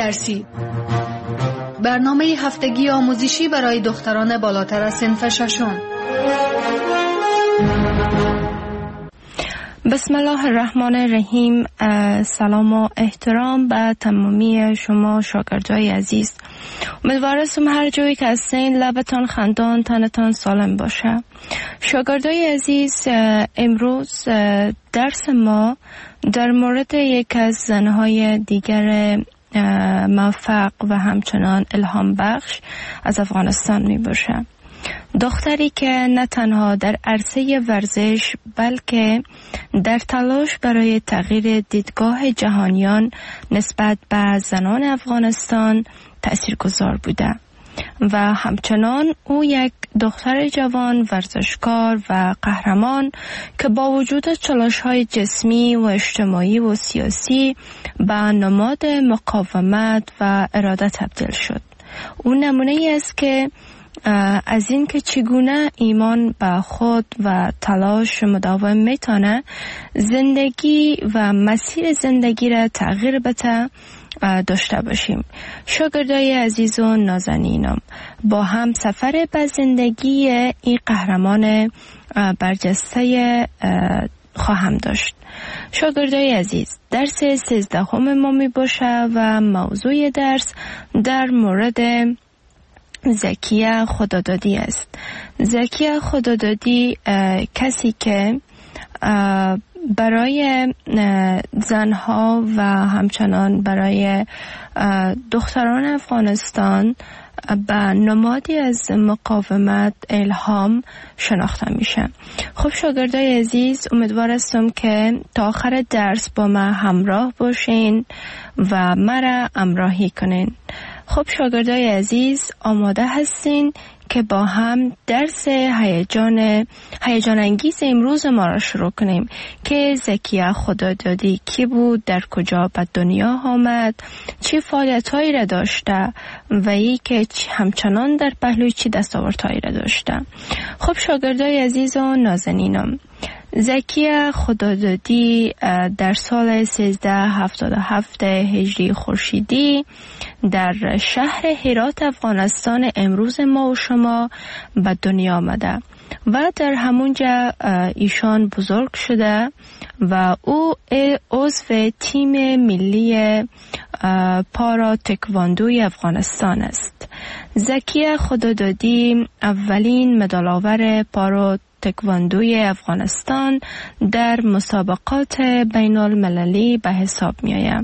درسی، برنامه هفتگی آموزشی برای دختران بالاتر از صنف ششم. بسم الله الرحمن الرحیم. سلام و احترام به تمامی شما شاگردای عزیز. امیدوارم هر جایی که هستین لبتان خندان، تنتان سالم باشه. شاگردای عزیز، امروز درس ما در مورد یک از زنهای دیگر موفق و همچنان الهام بخش از افغانستان می باشه. دختری که نه تنها در عرصه ورزش بلکه در تلاش برای تغییر دیدگاه جهانیان نسبت به زنان افغانستان تاثیرگذار بوده و همچنان او یک دختر جوان ورزشکار و قهرمان که با وجود چالش‌های جسمی و اجتماعی و سیاسی به نماد مقاومت و اراده تبدیل شد. او نمونه ای است که از این که چگونه ایمان به خود و تلاش مداوم میتونه زندگی و مسیر زندگی را تغییر بده داشته باشیم. شاگردای عزیز و نازنینم، با هم سفر به زندگی این قهرمان برجسته خواهم داشت. شاگردای عزیز، درس 13 ما می باشه و موضوع درس در مورد زکیه خدادادی است. زکیه خدادادی کسی که برای زنها و همچنان برای دختران افغانستان به نمادی از مقاومت الهام شناخته میشه. خب شاگردای عزیز، امیدوار هستم که تا آخر درس با من همراه باشین و مرا همراهی کنین. خب شاگردای عزیز، آماده هستین که با هم درس هیجان انگیز امروز ما را شروع کنیم که زکیه خدادادی کی بود، در کجا به دنیا آمد، چه فعالیت‌هایی را داشته و ای که همچنان در پهلوی چه دستاوردهایی را داشته. خب شاگردای عزیز و نازنینم، زکیه خدادادی در سال 1377 هجری خورشیدی در شهر هرات افغانستان امروز ما و شما به دنیا آمده و در همونجا ایشان بزرگ شده و او عضو تیم ملی پارا تکواندوی افغانستان است. زکیه خدادادی اولین مدال‌آور پارا تکواندوی افغانستان در مسابقات بین المللی به حساب می آید.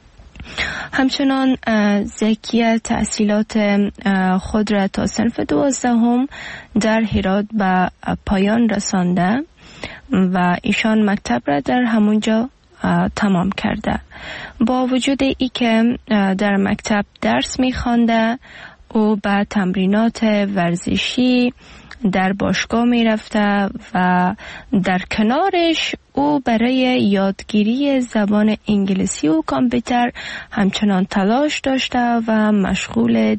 همچنان زکیه تحصیلات خود را تا صنف 12 در هرات به پایان رسانده و ایشان مکتب را در همونجا تمام کرده. با وجود ای که در مکتب درس می خوانده، او به تمرینات ورزشی در باشگاه می رفته و در کنارش او برای یادگیری زبان انگلیسی و کامپیوتر همچنان تلاش داشته و مشغول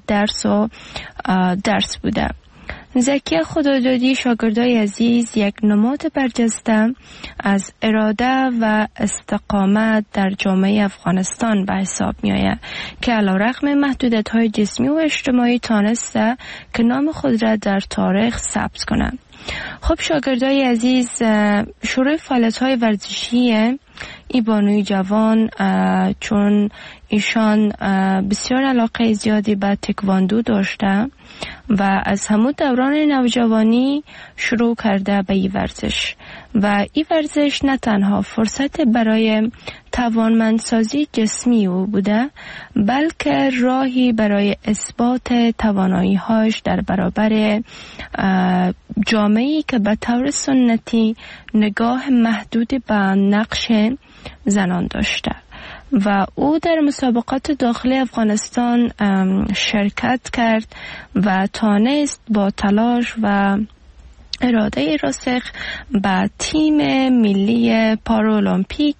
درس بوده. زکیه خدادادی، شاگردای عزیز، یک نماد برجسته از اراده و استقامت در جامعه افغانستان به حساب می آید که علیرغم محدودیت‌های جسمی و اجتماعی تانسته که نام خود را در تاریخ ثبت کنند. خب شاگردای عزیز، شروع فعالیت‌های ورزشی این بانوی جوان، چون ایشان بسیار علاقه زیادی به تکواندو داشته و از همون دوران نوجوانی شروع کرده به این ورزش و این ورزش نه تنها فرصت برای توانمندسازی جسمی او بوده بلکه راهی برای اثبات توانایی‌هاش در برابر جامعه‌ای که به طور سنتی نگاه محدودی به نقش زنان داشته و او در مسابقات داخلی افغانستان شرکت کرد و تانست با تلاش و اراده راسخ به تیم ملی پارالمپیک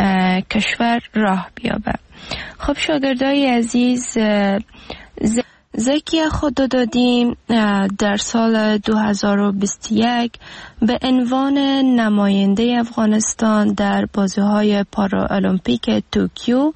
کشور راه بیابد. خب شاگردای عزیز، زکیه خدادادی در سال 2021 به عنوان نماینده افغانستان در بازی‌های پارالمپیک توکیو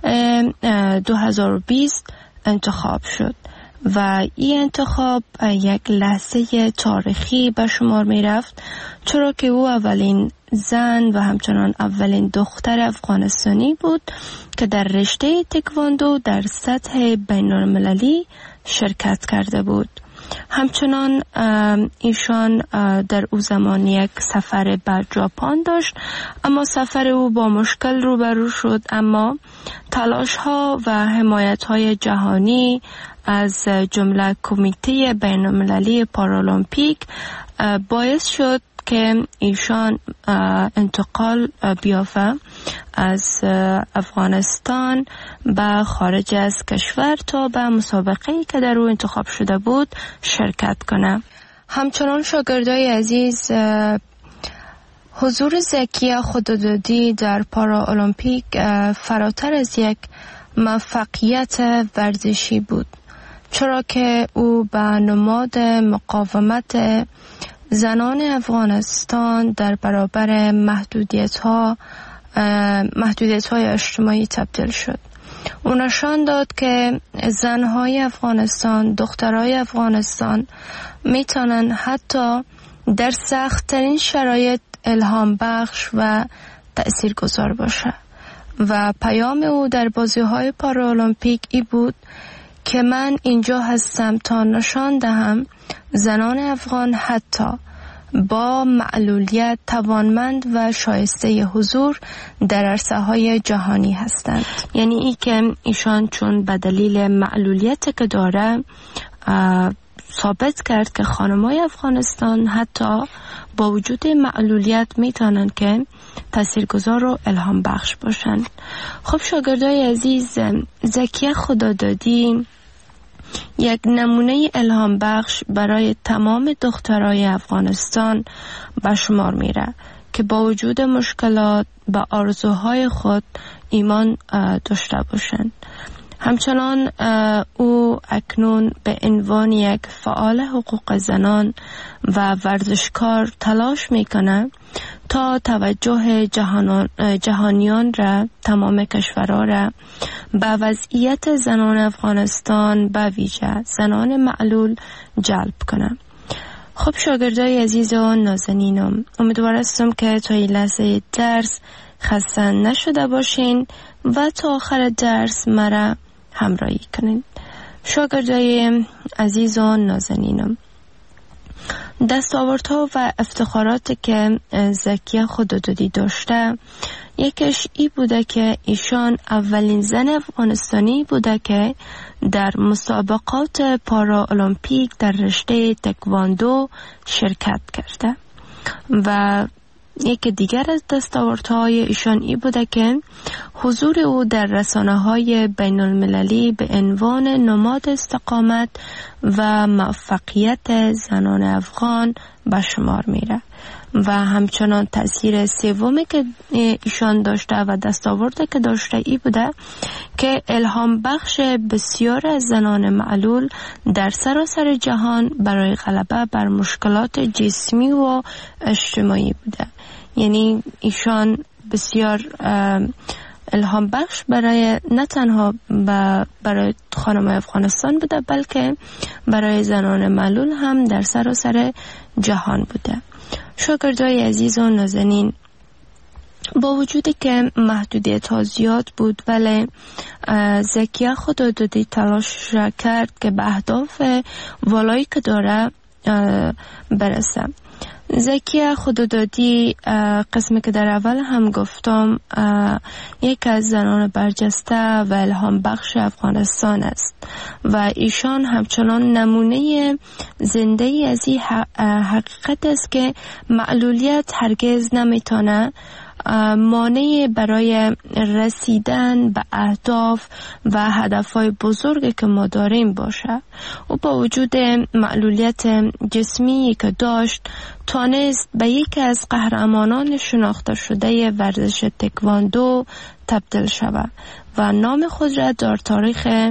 2020 انتخاب شد و این انتخاب یک لحظه تاریخی به شمار می رفت، چرا که او اولین زن و همچنان اولین دختر افغانستانی بود که در رشته تکواندو در سطح بین المللی شرکت کرده بود. همچنان ایشان در او زمان یک سفر به ژاپن داشت، اما سفر او با مشکل روبرو شد، اما تلاش ها و حمایت های جهانی از جمله کمیته بین المللی پارالمپیک باعث شد که ایشان انتقال بیافته از افغانستان به خارج از کشور تا به مسابقه‌ای که در او انتخاب شده بود شرکت کنه. همچنان شاگردای عزیز، حضور زکیه خدادادی در پارالمپیک فراتر از یک موفقیت ورزشی بود، چرا که او به نماد مقاومت زنان افغانستان در برابر محدودیت‌های اجتماعی تبدیل شد. او نشان داد که زن‌های افغانستان، دخترای افغانستان میتونن حتی در سخت‌ترین شرایط الهام بخش و تأثیرگذار باشه و پیام او در بازی‌های پارالمپیک ای بود که من اینجا هستم تا نشان دهم زنان افغان حتی با معلولیت توانمند و شایسته حضور در عرصه‌های جهانی هستند. یعنی ای که ایشان چون به دلیل معلولیت که داره ثابت کرد که خانم‌های افغانستان حتی با وجود معلولیت میتونن که تاثیرگذار و الهام بخش باشن. خب شاگردای عزیز، زکیه خدادادی یک نمونه الهام بخش برای تمام دخترای افغانستان به شمار میره که با وجود مشکلات به آرزوهای خود ایمان داشته باشند. همچنان او اکنون به عنوان یک فعال حقوق زنان و ورزشکار تلاش میکنه تا توجه جهانیان را، تمام کشورها را به وضعیت زنان افغانستان به ویژه زنان معلول جلب کنه. خب شاگردای عزیز و نازنینم، امیدوار هستم که تا این لحظه درس خسته نشده باشین و تا آخر درس مرا همراهی کنین. شاگردای عزیز و نازنینم، دستاوردها و افتخاراتی که زکیه خدادادی داشته، یکیش ای بوده که ایشان اولین زن افغانستانی بوده که در مسابقات پارالمپیک در رشته تکواندو شرکت کرده و یک دیگر از دستاوردهای ایشان ای بوده که حضور او در رسانه‌های بین المللی به عنوان نماد استقامت و موفقیت زنان افغان به شمار میره و همچنان تأثیر سومی که ایشان داشته و دستاورده که داشته ای بوده که الهام بخش بسیار از زنان معلول در سراسر جهان برای غلبه بر مشکلات جسمی و اجتماعی بوده. یعنی ایشان بسیار الهام بخش برای نه تنها برای خانم افغانستان بوده، بلکه برای زنان معلول هم در سراسر جهان بوده. شاگردای عزیز و نازنین، با وجودی که محدودیت ها زیاد بود، ولی زکیه خدادادی تلاش کرد که به اهداف والایی که داره برسه. زکیه خدادادی، قسمی که در اول هم گفتم، یک از زنان برجسته و الهام بخش افغانستان است و ایشان همچنان نمونه زنده ای از این حقیقت است که معلولیت هرگز نمیتونه مانع برای رسیدن به اهداف و هدفهای بزرگی که ما داریم باشه. و با وجود معلولیت جسمی که داشت، توانست به یکی از قهرمانان شناخته شده ورزش تکواندو تبدیل شود و نام خود را در تاریخ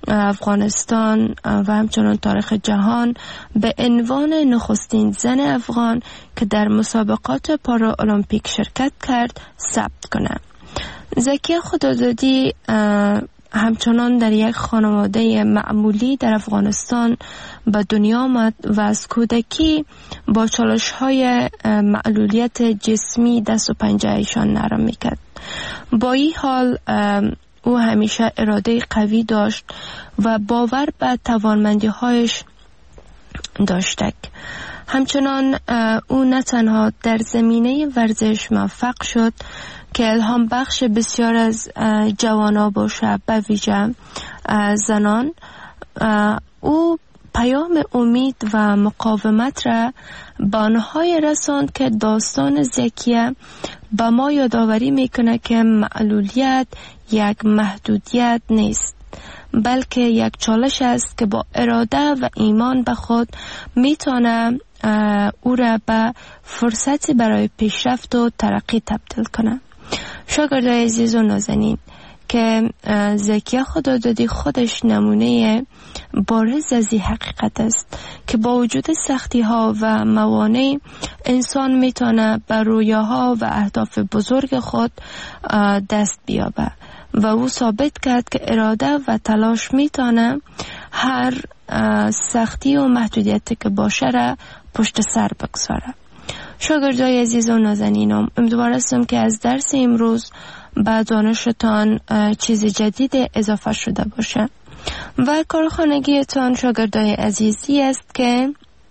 افغانستان و همچنان تاریخ جهان به عنوان نخستین زن افغان که در مسابقات پارا المپیک شرکت کرد ثبت کنند. زکیه خدادادی همچنان در یک خانواده معمولی در افغانستان به دنیا آمد و از کودکی با چالش‌های معلولیت جسمی دست و پنجه ایشان نرم میکرد. با این حال او همیشه اراده قوی داشت و باور به توانمندی‌هایش داشت. همچنان او نه تنها در زمینه ورزش موفق شد که الهام بخش بسیار از جوانان باشه، به ویژه زنان. او پیام امید و مقاومت را به آنهای رساند که داستان زکیه به ما یادآوری میکنه که معلولیت یک محدودیت نیست، بلکه یک چالش است که با اراده و ایمان به خود میتونه او را به فرصتی برای پیشرفت و ترقی تبدیل کنه. شاگردای عزیز و نازنین، که زکیه خدادادی خودش نمونه بارز از این حقیقت است که با وجود سختی ها و موانع انسان میتونه به رویاها و اهداف بزرگ خود دست بیابه و او ثابت کرد که اراده و تلاش میتونه هر سختی و محدودیتی که باشه را پشت سر بگذاره. شاگردای عزیز و نازنینم، امیدوار هستم که از درس امروز به دانشتان چیز جدید اضافه شده باشه و کارخانگیتان شاگردای عزیزی است که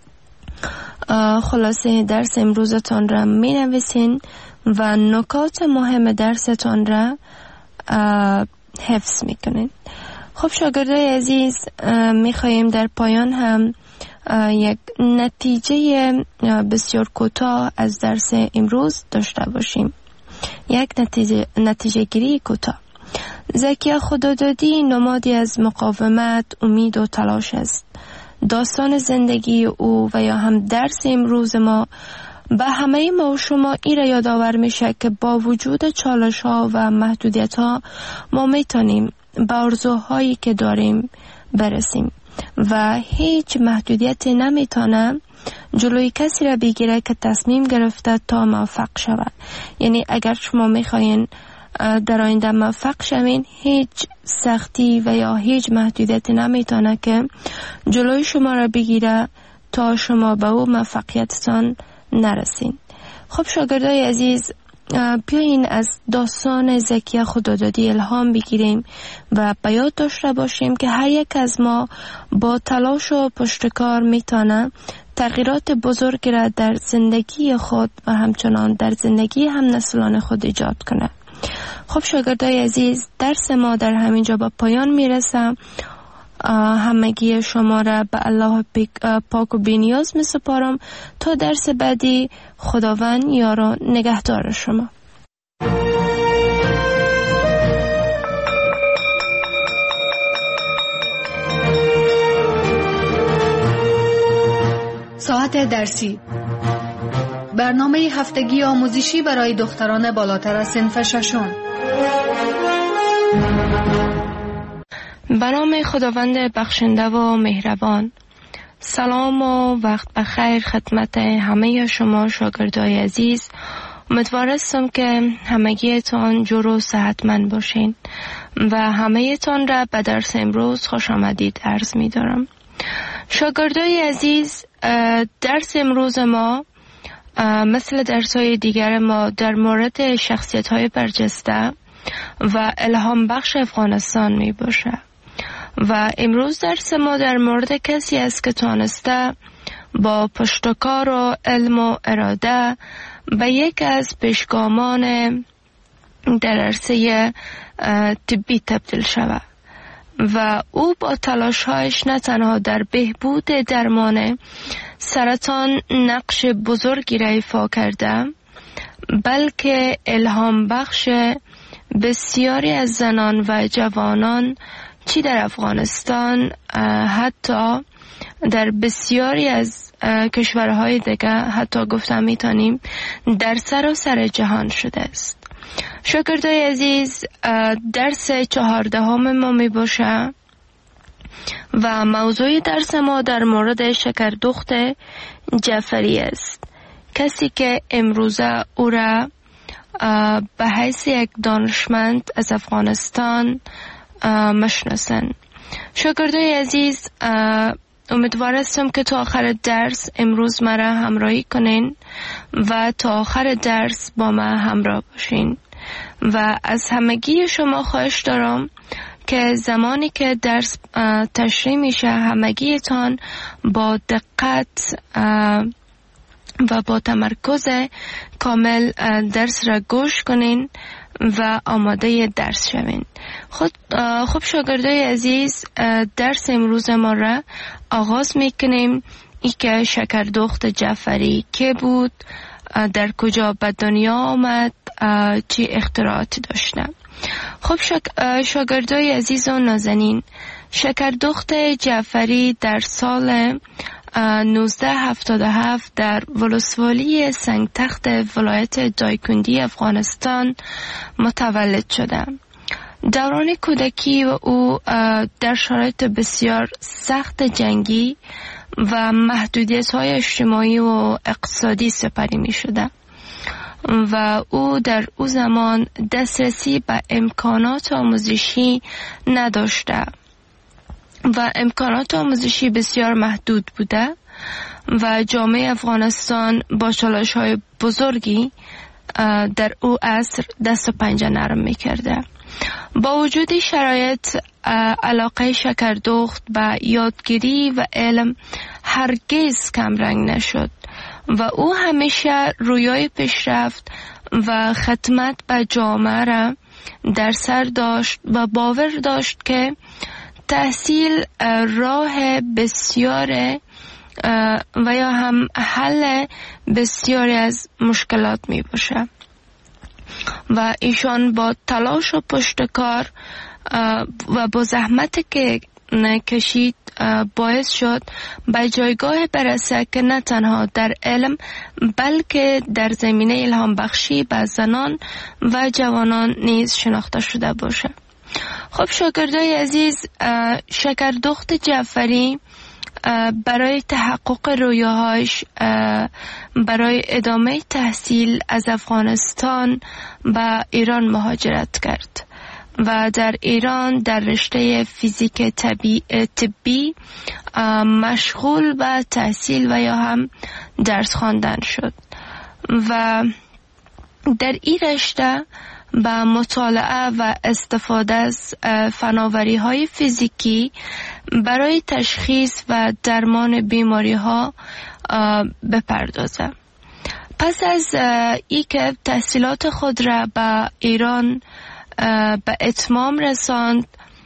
خلاصه درس امروزتان را می نویسین و نکات مهم درستان را حفظ می کنین. خب شاگردای عزیز، می خواهیم در پایان هم یک نتیجه بسیار کوتاه از درس امروز داشته باشیم. یک نتیجه گیری کوتاه. زکیه خدادادی نمادی از مقاومت، امید و تلاش است. داستان زندگی او و یا هم درس امروز ما به همه ما و شما این را یادآور میشه که با وجود چالش ها و محدودیت ها ما میتونیم به آرزوهایی که داریم برسیم و هیچ محدودیتی نمیتونه جلوی کسی را بگیره که تصمیم گرفته تا موفق شود. یعنی اگر شما میخواین در آینده موفق شوین، هیچ سختی و یا هیچ محدودیتی نمیتونه که جلوی شما را بگیره تا شما به او موفقیتتان نرسین. خب شاگردای عزیز، بیاین از داستان زکیه خدادادی الهام بگیریم و به یاد داشته باشیم که هر یک از ما با تلاش و پشتکار میتونه تغییرات بزرگی را در زندگی خود و همچنان در زندگی هم نسلان خود ایجاد کنه. خب شاگردای عزیز، درس ما در همینجا به پایان میرسه. همگی شما را به الله پاک و بی‌نیاز می سپارم تا درس بعدی. خداوند یار و نگهدار شما. ساعت درسی، برنامه هفتگی آموزشی برای دختران بالاتر از صنف ششم. به نام خداوند بخشنده و مهربان. سلام و وقت بخیر خدمت همه شما شاگردای عزیز. امیدوار هستم که همگیتان جور و صحتمند باشین و همه تان را به درس امروز خوش آمدید عرض می دارم. شاگردای عزیز، درس امروز ما مثل درس‌های دیگر ما در مورد شخصیت‌های برجسته و الهام بخش افغانستان می باشه و امروز درس ما در مورد کسی است که تانسته با پشتکار و علم و اراده به یک از پیشگامان در عرصه طبی تبدیل شود و او با تلاش‌هایش نه تنها در بهبود درمان سرطان نقش بزرگی را ایفا کرده، بلکه الهام بخش بسیاری از زنان و جوانان چی در افغانستان، حتی در بسیاری از کشورهای دیگه، حتی گفتم میتونیم در سراسر جهان شده است. شاگردای عزیز، درس 14 ما می باشه و موضوع درس ما در مورد شکردخت جعفری است. کسی که امروزه او را به حیث یک دانشمند از افغانستان مشناسند. شاگردای عزیز، امیدوار هستم که تا آخر درس امروز مرا همراهی کنین و تا آخر درس با من همراه باشین و از همگی شما خواهش دارم که زمانی که درس تشریح میشه همگیتان با دقت و با تمرکز کامل درس را گوش کنین و آماده درس شوین. خب شاگردای عزیز، درس امروز ما را آغاز میکنیم. ای که شکردخت جعفری که بود، در کجا به دنیا آمد، چی اختراعاتی داشته. خب شاگردای عزیز و نازنین، شکردخت جعفری در سال 1977 در ولسوالی سنگتخت ولایت دایکندی افغانستان متولد شده. دوران کودکی و او در شرایط بسیار سخت جنگی و محدودیت‌های اجتماعی و اقتصادی سپری می شده و او در او زمان دسترسی به امکانات آموزشی نداشته و امکانات آموزشی بسیار محدود بوده و جامعه افغانستان با چالش‌های بزرگی در او عصر دست و پنجه نرم می‌کرده. با وجود شرایط، علاقه شکردخت به یادگیری و علم هرگز کمرنگ نشد و او همیشه رویای پیشرفت و خدمت به جامعه را در سر داشت و باور داشت که تحصیل راه بسیار و یا هم حل بسیاری از مشکلات می باشه و ایشان با تلاش و پشتکار و با زحمت که کشید باعث شد به جایگاه برسه که نه تنها در علم بلکه در زمینه الهام بخشی به زنان و جوانان نیز شناخته شده باشه. خب شاگردای عزیز، شکردخت جعفری برای تحقق رویاهاش برای ادامه تحصیل از افغانستان به ایران مهاجرت کرد و در ایران در رشته فیزیک طبی مشغول به تحصیل و یا هم درس خواندن شد و در این رشته با مطالعه و استفاده از فناوری‌های فیزیکی برای تشخیص و درمان بیماری‌ها بپردازه. پس از ای که تحصیلات خود را به ایران به اتمام رساند،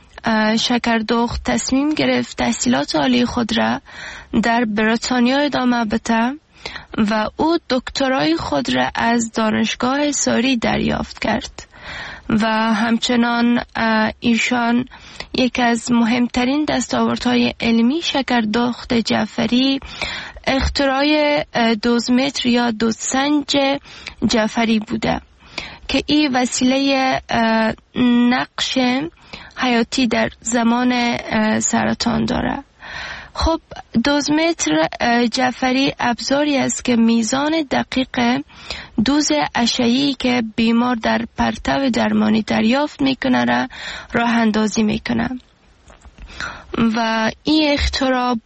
شکردخت تصمیم گرفت تحصیلات عالی خود را در بریتانیا ادامه بده و او دکترای خود را از دانشگاه ساری دریافت کرد و همچنان ایشان یک از مهمترین دستاوردهای علمی شکردخت جعفری اختراع دوزمتر یا دوزسنج جعفری بوده که این وسیله نقش حیاتی در زمان سرطان داره. خب دوزمتر جعفری ابزاری است که میزان دقیق دوز اشعه‌ای که بیمار در پرتو درمانی دریافت میکنه را راه اندازی میکنه و این اختراع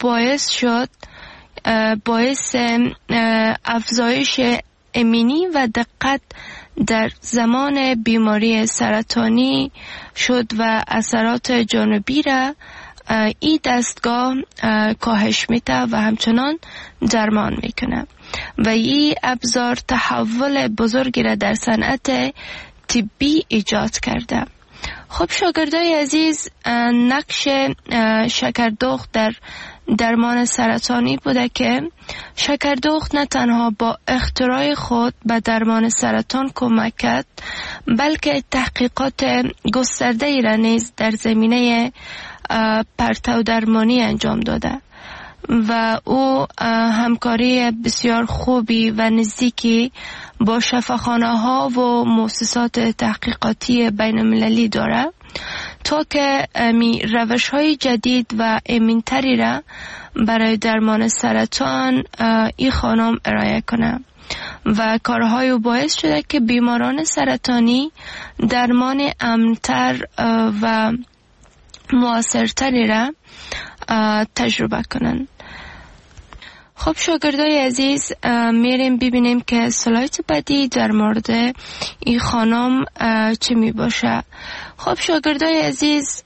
باعث افزایش امنی و دقت در زمان بیماری سرطانی شد و اثرات جانبی را این دستگاه کاهش میده و همچنان درمان میکنه و این ابزار تحول بزرگی را در صنعت طبی ایجاد کرده. خب شاگردای عزیز، نقش شکردخت در درمان سرطانی بوده که شکردخت نه تنها با اختراع خود به درمان سرطان کمک کرد بلکه تحقیقات گسترده‌ای را نیز در زمینه پرتو درمانی انجام داده و او همکاری بسیار خوبی و نزدیکی با شفاخانه‌ها و مؤسسات تحقیقاتی بین المللی داره تا که روش های جدید و امن‌تری را برای درمان سرطان این خانم ارائه کنه و کارهای او باعث شده که بیماران سرطانی درمان امن‌تر و مؤثرتری را تجربه کنند. خب شاگردای عزیز، میریم ببینیم که سلاید بعدی در مورد این خانم چی می باشه. خب شاگردای عزیز،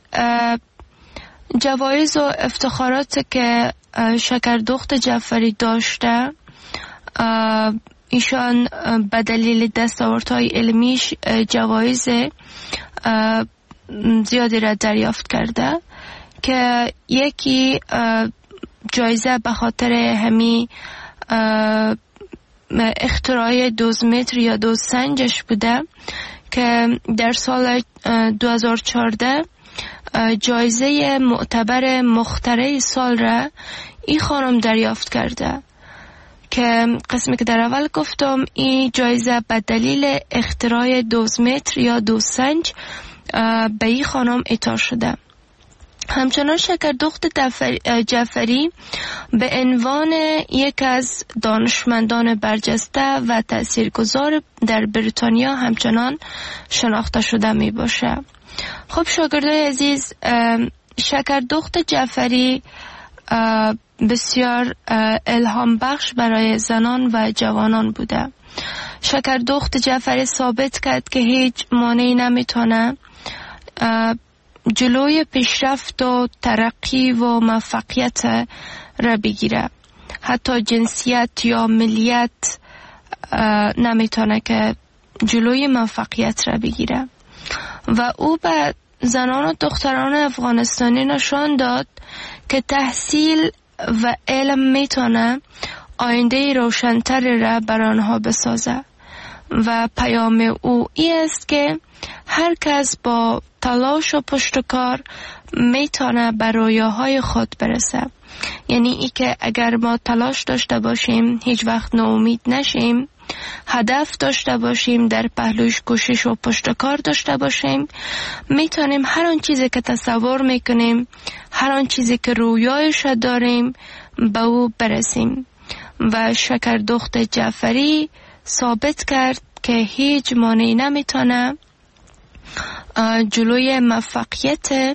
جوایز و افتخارات که شکردخت جعفری داشته، ایشان به دلیل دستاوردهای علمیش جوایز زیادی را دریافت کرده که یکی جایزه به خاطر همی اختراع دوزمتر یا دوزسنجش بوده که در سال 2014 جایزه معتبر مخترع سال را این خانم دریافت کرده که قسمی که در اول گفتم این جایزه به دلیل اختراع دوزمتر یا دوزسنج به این خانم اعطا شده. همچنان شکردخت جعفری به عنوان یک از دانشمندان برجسته و تاثیرگذار در بریتانیا همچنان شناخته شده می باشه. خب شاگردای عزیز، شکردخت جعفری بسیار الهام بخش برای زنان و جوانان بوده. شکردخت جعفری ثابت کرد که هیچ مانعی نمیتونه جلوی پیشرفت و ترقی و موفقیت را بگیره. حتی جنسیت یا ملیت نمیتونه که جلوی موفقیت را بگیره و او به زنان و دختران افغانستانی نشان داد که تحصیل و علم میتونه آینده روشن‌تر را بر آنها بسازه و پیام او این است که هر کس با تلاش و پشتکار میتونه به رویاهای خود برسه. یعنی ای که اگر ما تلاش داشته باشیم، هیچ وقت ناامید نشیم، هدف داشته باشیم، در پهلوش کوشش و پشتکار داشته باشیم، میتونیم هر آن چیزی که تصور میکنیم، هر آن چیزی که رویایش داریم به او برسیم. و شکردخت جعفری ثابت کرد که هیچ مانعی نمیتونه جلوی موفقیت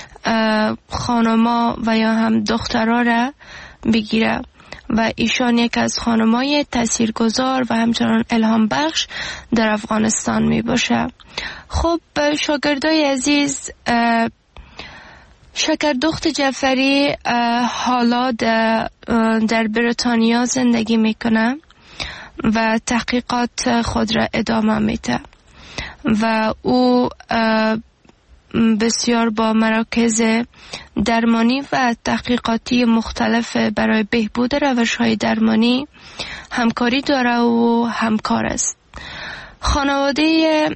خانما و یا هم دخترها را بگیره و ایشان یک از خانمای تاثیرگذار و همچنان الهام بخش در افغانستان می باشه. خب شاگردای عزیز، شکردخت جعفری حالا در بریتانیا زندگی میکنه و تحقیقات خود را ادامه میده و او بسیار با مراکز درمانی و تحقیقاتی مختلف برای بهبود روش‌های درمانی همکاری داره و همکار است. خانواده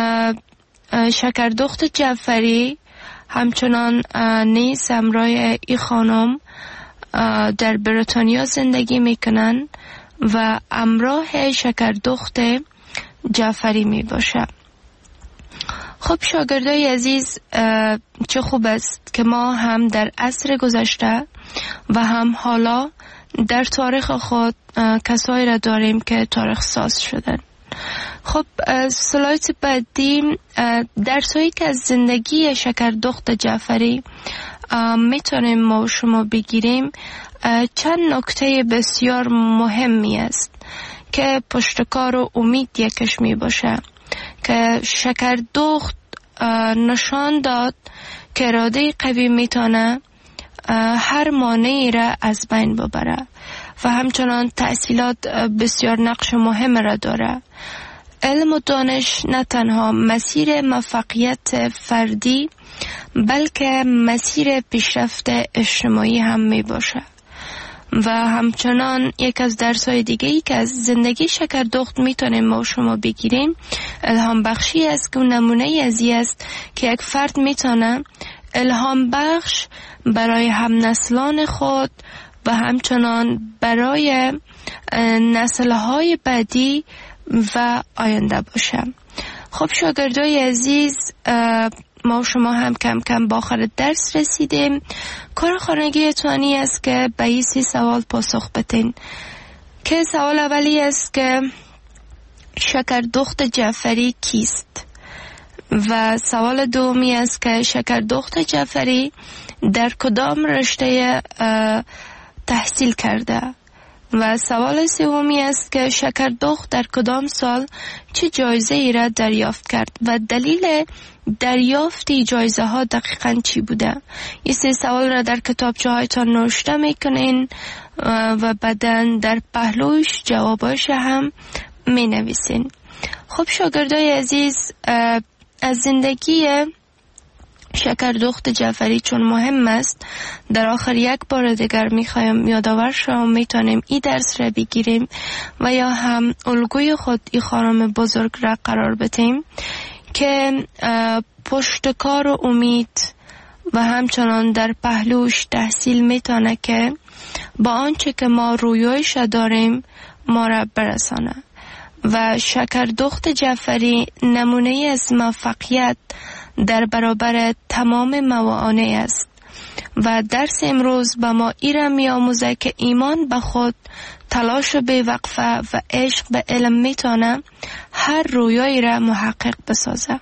شکردخت جعفری همچنان نیز همراه این خانم در بریتانیا زندگی میکنن و همراه شکردخت جعفری می باشه. خب شاگردای عزیز، چه خوب است که ما هم در عصر گذشته و هم حالا در تاریخ خود کسایی را داریم که تاریخ ساز شدن. خب سلاید بعدی درسایی که از زندگی شکردخت جعفری میتونیم ما شما بگیریم چند نکته بسیار مهمی است که پشتکار و امید یکش می باشه که شکردخت نشان داد که اراده قوی میتونه هر مانعی را از بین ببره و همچنان تحصیلات بسیار نقش مهم را داره. علم و دانش نه تنها مسیر موفقیت فردی بلکه مسیر پیشرفت اجتماعی هم می باشه و همچنان یک از درس‌های دیگه‌ای که از زندگی شکردخت میتونیم ما شما بگیریم الهام بخشی است که نمونه ازی است که یک فرد میتونه الهام بخش برای همنسلان خود و همچنان برای نسل‌های بعدی و آینده باشه. خب شاگردای عزیز، ما شما هم کم کم با آخر درس رسیدیم. کار خانگی اتوانی است که به این 3 سوال پاسخ بدین. که سوال اولی است که شکردخت جعفری کیست؟ و سوال دومی است که شکردخت جعفری در کدام رشته تحصیل کرده؟ و سوال سومی است که شکردخت در کدام سال چه جایزه ای را دریافت کرد و دلیل دریافت جایزه ها دقیقاً چی بوده؟ این 3 سوال را در کتابچه هایتان نوشته میکنین و بعداً در پهلوش جواباش هم می نویسین. خب شاگردای عزیز، از زندگی شکردخت جعفری چون مهم است، در آخر یک بار دیگر میخوایم یادآور شما میتونیم این درس را بگیریم و یا هم الگوی خود این خانم بزرگ را قرار بدیم که پشتکار و امید و همچنان در پهلوش تحصیل میتونه که با آنچه که ما رویایش داریم ما را برسانه. و شکردخت جعفری نمونه از موفقیت در برابر تمام موانع است و درس امروز به ما ایرا می آموزه که ایمان به خود، تلاش بی‌وقفه و عشق به علم میتونه هر رویایی را محقق بسازه.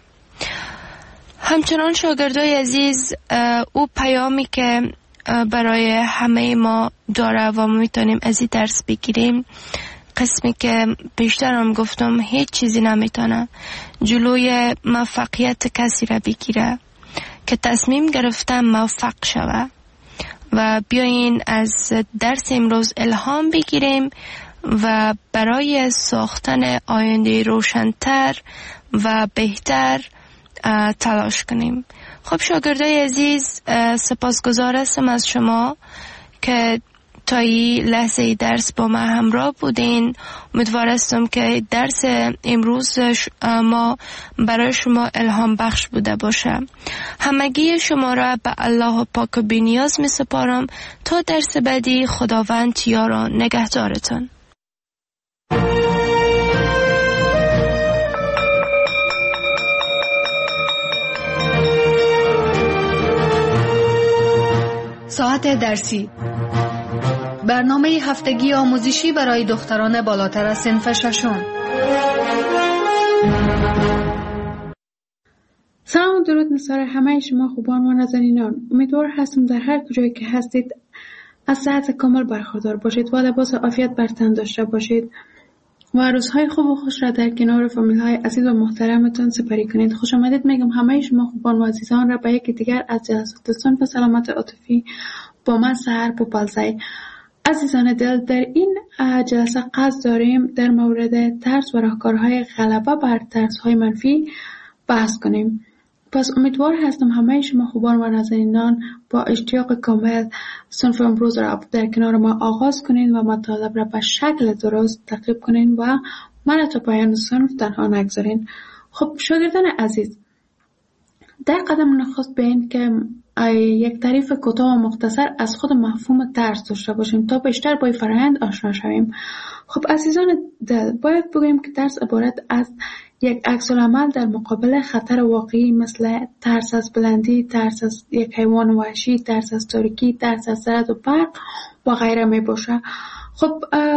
همچنان شاگردای عزیز، او پیامی که برای همه ما داره و ما میتونیم از این درس بگیریم، قسمی که بیشتر هم گفتم هیچ چیزی نمیتونه جلوی موفقیت کسی را بگیره که تصمیم گرفته موفق شوه. و بیاین از درس امروز الهام بگیریم و برای ساختن آینده روشن‌تر و بهتر تلاش کنیم. خب شاگردای عزیز، سپاسگزار هستم از شما که تا این لحظه درس با ما همراه بودین. امیدوار هستم که درس امروز ما برای شما الهام بخش بوده باشه. همگی شما را به الله پاک و بی‌نیاز می سپارم تا درس بعدی. خداوند یار و نگهدارتان. ساعت درسی، برنامه هفتگی آموزشی برای دختران بالاتر از صنف ششم. سلام و درود نثار همه شما خوبان و نازنینان. امیدوار هستم در هر کجایی که هستید از صحت کامل برخوردار باشید و لباس عافیت بر تن داشته باشید و روزهای خوب و خوش را در کنار فامیل های عزیز و محترمتان سپری کنید. خوش آمدید میگم همه شما خوبان و عزیزان را به یکی دیگر از جلسات صنف سلامت عاطفی با من سحر پوپالزی. عزیزان دل، در این جلسه قصد داریم در مورد ترس و راهکارهای غلبه بر ترس‌های منفی بحث کنیم. پس امیدوار هستم همه شما خوبان و نازنینان با اشتیاق کامل صنف امروز را در کنار ما آغاز کنین و مطالب را به شکل درست تعقیب کنین و من تا پایان صنف تنها نگذارین. خب شاگردان عزیز، در قدم نخست به این که یک تعریف کوتاه و مختصر از خود مفهوم ترس داشته باشیم تا بیشتر با این فرآیند آشنا شویم. خب عزیزان دل، باید بگوییم که ترس عبارت از یک عکس‌العمل در مقابل خطر واقعی مثل ترس از بلندی، ترس از یک حیوان وحشی، ترس از تاریکی، ترس از رعد و برق و غیره می باشه. خب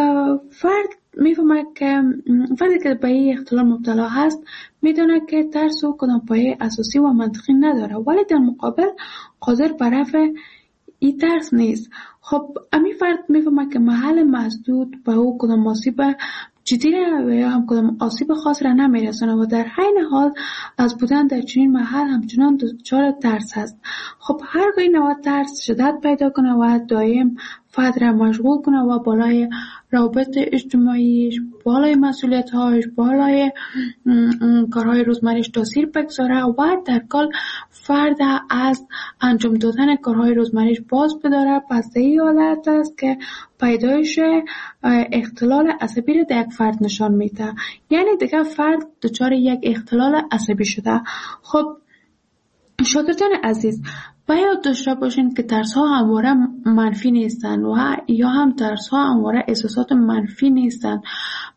فردی که به این اختلال مبتلا هست میدونه که ترس او کدام پایه اساسی و منطقی نداره، ولی در مقابل قادر بر رفع این ترس نیست. خب امی فرد میفهمه که محل مسدود به او کدام آسیب جدی و یا هم کدام آسیب خاص را نمیرسونه و در عین حال از بودن در چنین محل همچنان دچار ترس هست. خب هرگاه این نوع ترس شدت پیدا کنه و دائم فرد را مشغول کنه و بالای روابط اجتماعیش، بالای مسئولیت‌هاش، بالای کارهای روزمره‌اش تاثیر بگذاره و در کل فرد از انجام دادن کارهای روزمره‌اش باز بداره، پس این حالت است که پیدایش اختلال عصبی را در یک فرد نشان میده. یعنی دیگه فرد دچار یک اختلال عصبی شده. خب شاگردان عزیز، باید داشته باشین که ترس ها همواره منفی نیستن و یا هم ترس ها همواره احساسات منفی نیستن،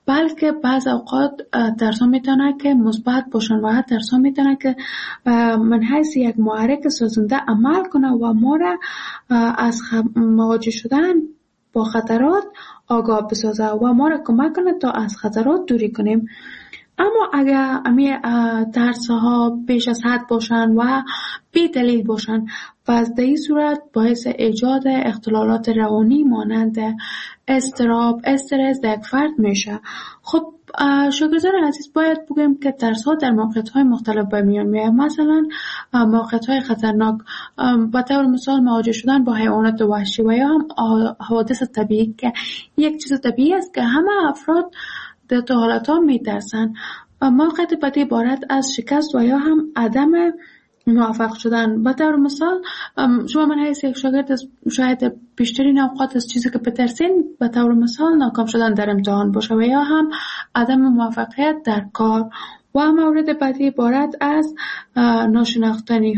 بلکه بعض اوقات درس ها میتونه که مثبت باشن و درس ها میتونه که من حیث یک محرک سازنده عمل کنه و ما را از مواجه شدن با خطرات آگاه بسازه و ما را کمک کنه تا از خطرات دوری کنیم. اما اگر امی درس ها بیش از حد باشن و بی دلیل باشن، پس در این صورت باعث ایجاد اختلالات روانی مانند اضطراب، استرس در یک فرد میشه. خب شاگردان عزیز، باید بگیم که درس ها در موقعیت های مختلف به میان میاد. مثلا موقعیت های خطرناک، به طور مثال مواجه شدن با حیوانات وحشی و یا هم حوادث طبیعی که یک چیز طبیعی است که همه افراد در تو حالت ها میترسن. موقعیت بعدی عبارت از شکست و یا هم عدم موفق شدن. به طور مثال شما من حیث یک شاگرد شاید بیشترین اوقات از چیزی که بترسین به طور مثال ناکام شدن در امتحان باشه و یا هم عدم موفقیت در کار. و مورد بعدی عبارت از ناشناختنی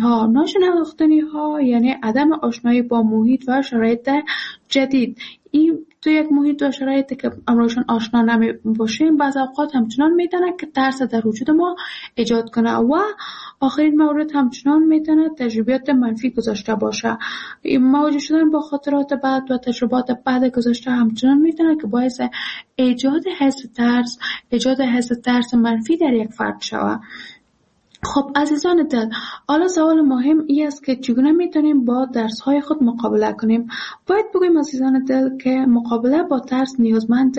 ها یعنی عدم آشنایی با محیط و شرایط جدید. این تو یک محیط و شرایطی که امروزشان آشنا نمی باشیم بعض اوقات همچنان میتونه که ترس در وجود ما ایجاد کنه. و آخرین مورد همچنان میتونه تجربیات منفی گذاشته باشه. مواجه شدن با خاطرات بد و تجربات بد گذاشته همچنان میتونه که باعث ایجاد حس ترس منفی در یک فرد شود. خب عزیزان دل، حالا سوال مهم این است که چگونه میتونیم با درس های خود مقابله کنیم؟ باید بگویم عزیزان دل که مقابله با ترس نیازمند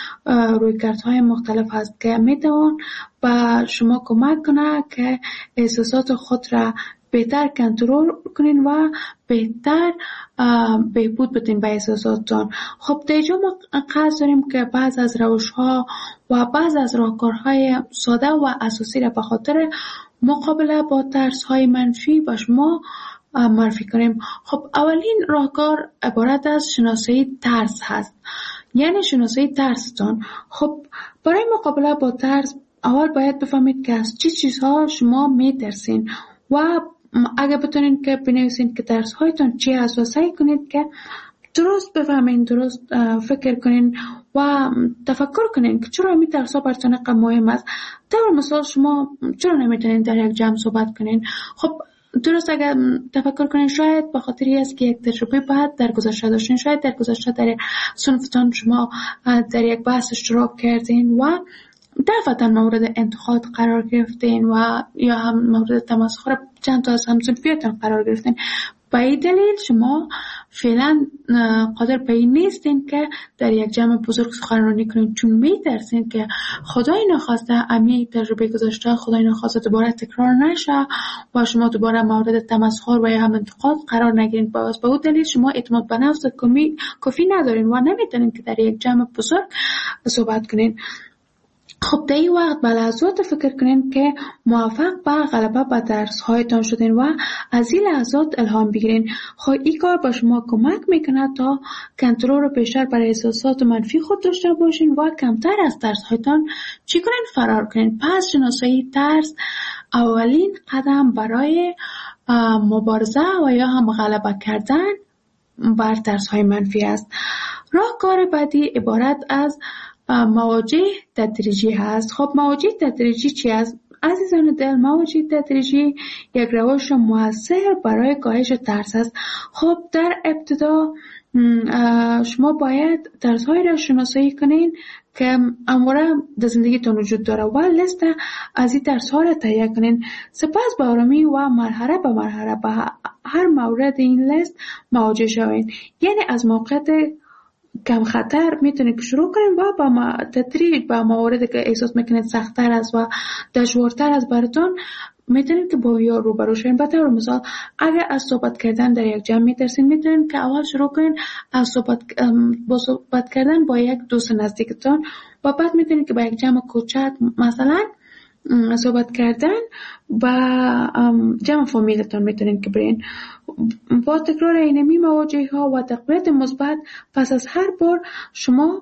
رویکردهای مختلف است که میتوان به شما کمک کنه که احساسات خود را بهتر کنترل کنین و بهتر بهبود بدین به احساساتتان. خب در اینجا ما قصد داریم که بعض از روش‌ها و بعض از راهکارهای ساده و اساسی را به خاطر مقابله با ترس‌های منفی با شما معرفی کنیم. خب اولین راهکار عبارت از شناسایی ترس هست، یعنی شناسایی ترستان. خب برای مقابله با ترس اول باید بفهمید که از چه چیزها شما میترسین و اگه بتونین که بنویسین که ترس هایتان چی هست و سعی کنید که درست بفهمین، درست فکر کنین و تفکر کنین که چرا می ترس ها براتون اینقدر مهم است. در مثال شما چرا نمیتونین در یک جمع صحبت کنین؟ خب درست اگر تفکر کنین شاید به خاطری است که یک تجربه بعد در گذشته داشتین، شاید در گذشته در صنفتان شما در یک بحث اشتراک کردین و دفعتا مورد انتقاد قرار گرفتین و یا هم مورد تمسخر چند تا از همصنفیاتون قرار گرفتین. به این دلیل شما فعلا قادر به این نیستین که در یک جمع بزرگ سخنرانی کنین، چون میترسین که خدای نخواسته امی تجربه گذاشته خدای نخواسته دوباره تکرار نشه و شما دوباره مورد تمسخر و یا هم انتقاد قرار نگیرین. به اون دلیل شما اعتماد به نفس کافی ندارین و نمیتونین که در یک جمع بزرگ صحبت کنین. خب در این وقت به لحظات فکر کنین که موفق به غلبه به درس هایتان شدین و از این لحظات الهام بگیرین. خب این کار با شما کمک میکنه تا کنترل رو بیشتر برای احساسات منفی خود داشته باشین و کمتر از درس هایتان چی کنین؟ فرار کنین. پس شناسایی ترس اولین قدم برای مبارزه و یا هم غلبه کردن بر درس های منفی است. راهکار بعدی عبارت از مواجه تدریجی هست. خب مواجه تدریجی چی است؟ عزیزان دل، مواجه تدریجی یک روش مؤثر برای کاهش ترس است. خب در ابتدا شما باید ترس‌های را شناسایی کنین که امروزه در زندگیتون وجود داره و لیست از این ترس‌ها را تهیه کنین. سپس به آرامی و مرحله به مرحله به هر مورد این لیست مواجه شوین. یعنی از موقعیت کم خطر میتونید شروع کنید و با تدریج با مواردی که احساس میکنید سخت‌تر است و دشوارتر است براتون میتونید که با یا روبرو شین. به طور مثال اگر از صحبت کردن در یک جمع میترسین میتونید که اول شروع کنید از صحبت کردن با یک دوست نزدیکتون و بعد میتونید که با یک جمع کوچک مثلا صحبت کردن با جمع فامیلتون میتونید که برین. با تکرار اینمی مواجهه ها و تقویت مثبت پس از هر بار شما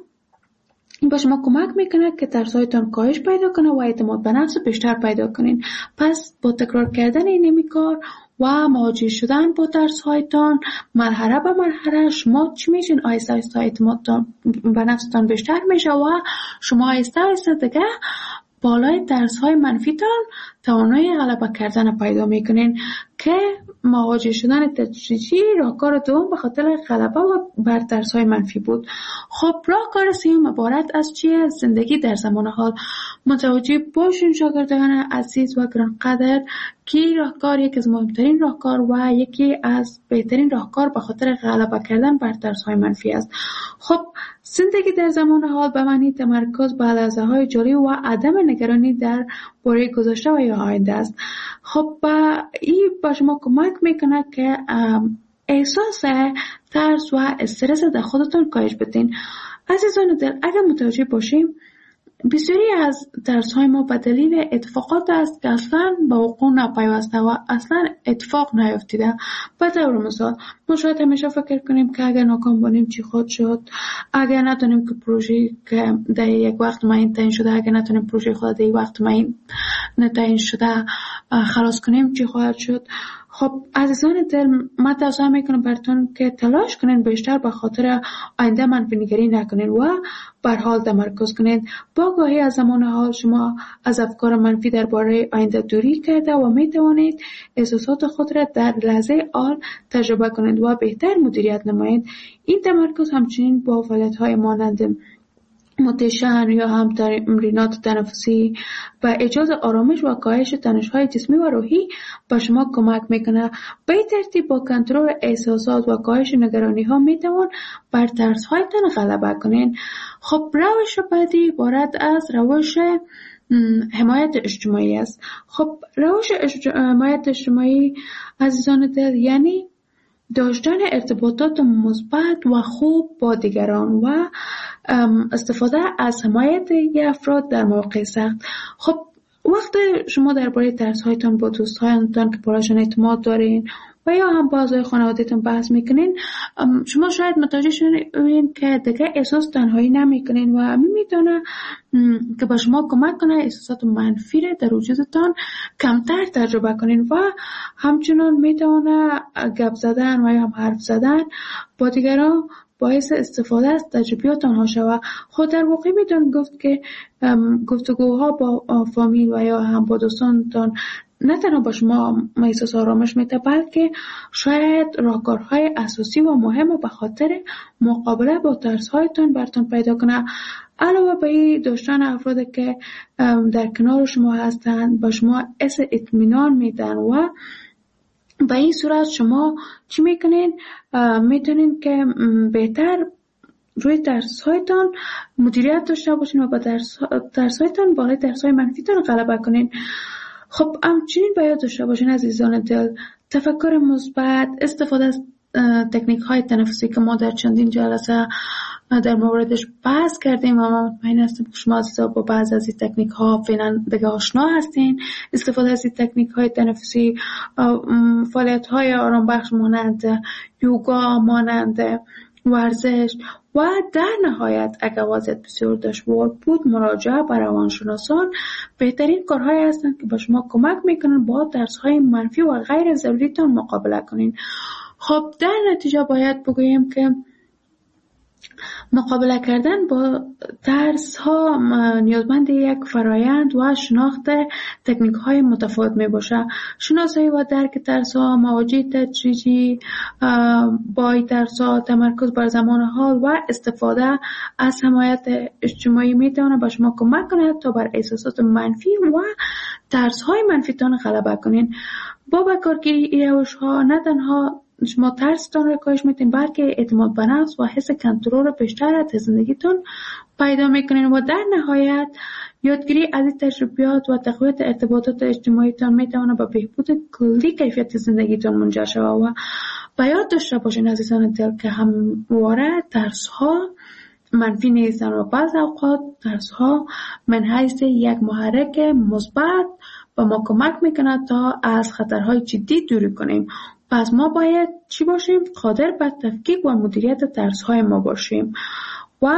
کمک میکنه که ترسایتان کاهش پیدا کنه و اعتماد به نفس بیشتر پیدا کنین. پس با تکرار کردن اینمی کار و مواجه شدن با درس هایتان مرحله به مرحله شما چی میشین؟ آیسته آیسته اعتمادتان به نفستان بیشتر میشه و شما آیسته آیسته دیگه بالای درس های منفیتان توانایی غلبه کردن پیدا میکنین که مواجه شدن تدریجی راهکار دوم به خاطر غلبه بر درس های منفی بود. خب راهکار سوم عبارت از چیه؟ زندگی در زمان حال. متوجه باشین شاگردان عزیز و گرانقدر که راهکار یکی از مهمترین راهکار و یکی از بهترین راهکار به خاطر غلبه کردن بر درس های منفی است. خب زندگی در زمان حال به معنی تمرکز بر لحظه های جاری و عدم نگرانی در باره گذشته و یا آینده است. خب این به شما کمک میکنه که احساس ترس و استرس در خودتون کاهش بدین. عزیزان دل، اگر متوجه باشیم بسیاری از درس های ما به دلیل اتفاقات است که اصلا به وقوع نپیوسته و اصلا اتفاق نیفتیده. به طور مثال ما شاید همیشه فکر کنیم که اگر ناکام باشیم چی خود شد، اگر نتونیم که پروژه که در یک وقت معین تعیین شده، اگر نتونیم پروژه خود در یک وقت معین تعیین شده خلاص کنیم چی خواهد شد. خب عزیزان دل، من توصیه میکنم براتون که تلاش کنین بیشتر به خاطر آینده منفی نگری نکنین و بر حال تمرکز کنین. با آگاهی از زمان حال شما از افکار منفی درباره آینده دوری کرده و می توانید احساسات خود را در لحظه حال تجربه کنید و بهتر مدیریت نمایید. این تمرکز همچنین با فعالیت‌های مانند متشن یا هم تمرینات تنفسی و ایجاد آرامش و کاهش تنش‌های جسمی و روحی به شما کمک میکنه. به این ترتیب با کنترل احساسات و کاهش نگرانی‌ها میتوان بر ترس‌هایتان غلبه کنین. خب روش بعدی عبارت از روش حمایت اجتماعی است. خب روش حمایت اجتماعی عزیزان دل یعنی داشتن ارتباطات مثبت و خوب با دیگران و استفاده از حمایت افراد در مواقع سخت. خب وقتی شما درباره ترس‌هایتان با دوستانتان که برایشان اعتماد دارین و یا هم با اعضای خانواده‌تون بحث میکنین، شما شاید متوجه شوین که دیگه احساس تنهایی نمیکنین و میتونه که با شما کمک کنه احساسات منفی را در وجودتان کمتر تجربه کنین و همچنان میتونه گپ زدن و یا هم حرف زدن با دیگران باعث استفاده از تجربیات آنها شود. خود در واقع میتون گفت که گفتگوها با فامیل و یا هم با دوستانتان نه تنها با شما احساس آرامش میده، بلکه شاید راهکارهای اساسی و مهم به خاطر مقابله با ترس‌هایتان براتون پیدا کنه. علاوه بر این داشتن افرادی که در کنار شما هستند با شما حس اطمینان میدن و به این صورت شما چی میکنین؟ میتونین که بهتر روی درس‌هایتان مدیریت داشته باشین و با درس‌هایتان بالای درس‌های منفیتان غلبه کنین. خب همچنین باید داشته باشین عزیزان دل تفکر مثبت، استفاده از تکنیک‌های تنفسی که ما در چندین جلسه در موردش بحث کردیم و من مطمئن هستم که شما عزیزا با بعضی از این تکنیک‌ها فعلا دیگه آشنا هستین. استفاده از این تکنیک‌های تنفسی، فعالیت‌های آرامبخش مانند یوگا، مانند ورزش و در نهایت اگر وضعیت بسیار دشوار بود مراجعه به روانشناسان بهترین کارهایی هستند که به شما کمک میکنن با درس‌های منفی و غیر ضروریتان مقابله کنین. خب در نتیجه باید بگوییم که مقابله کردن با ترس ها نیازمند یک فرایند و شناخت تکنیک های متفاوت می باشه. شناسایی و درک ترس ها، مواجهه تدریجی با ترس ها، تمرکز بر زمان حال و استفاده از حمایت اجتماعی می تواند به شما کمک کند تا بر احساسات منفی و ترس های منفیتان غلبه کنین. با بکارگیری این روش ها نه تنها شما ترستان را کاهش میتین بلکه اعتماد به نفس و حس کنترل بیشتر از زندگیتون پیدا میکنین و در نهایت یادگیری از این تجربیات و تقویت ارتباطات اجتماعیتان میتونه به بهبود کلی کیفیت زندگیتون منجر شود. و به یاد داشته باشین عزیزان دل که همواره ترس ها منفی نیستن و بعض اوقات ترس ها من حیث یک محرک مثبت به ما کمک میکنه تا از خطرهای جدی دوری کنیم. پس ما باید چی باشیم؟ قادر به تفکیک و مدیریت ترس‌های ما باشیم و